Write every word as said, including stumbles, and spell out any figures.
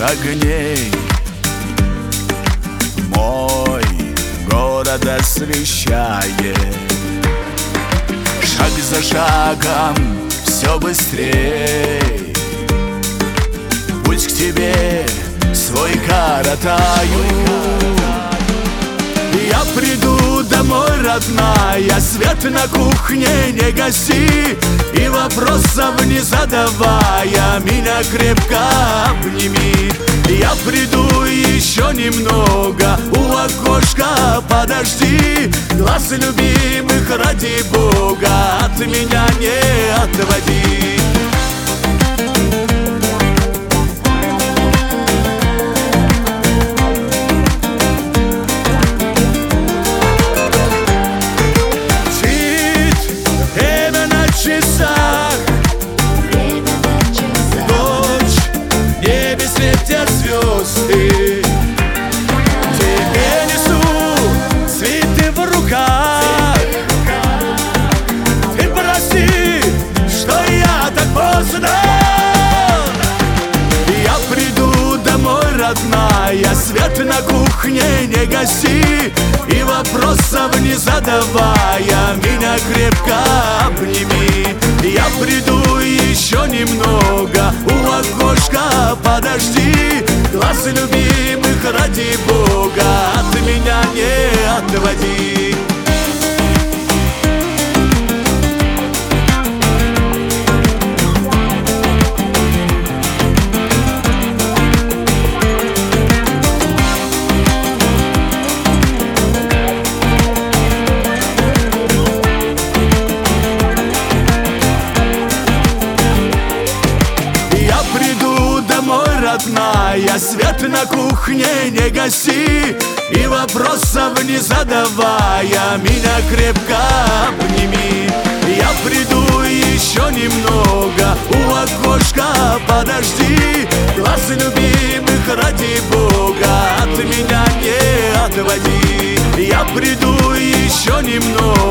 огней мой город освещает. Шаг за шагом все быстрей, путь к тебе свой коротаю. Я приду домой, родная, свет на кухне не гаси, и вопросов не задавая, меня крепко обними. Я приду еще немного, у окошка подожди, глаз любимых ради Бога от меня не отводи. Светят звезды, тебе несу цветы в руках. Ты прости, что я так поздно. Я приду домой, родная, свет на кухне не гаси, и вопросов не задавая, меня крепко обними. Я приду еще немного, у окошка подожди, глаз любимых ради Бога от меня не отводи. Родная, свет на кухне не гаси, и вопросов не задавая, меня крепко обними. Я приду еще немного, у окошка подожди, глаз любимых ради Бога от меня не отводи. Я приду еще немного,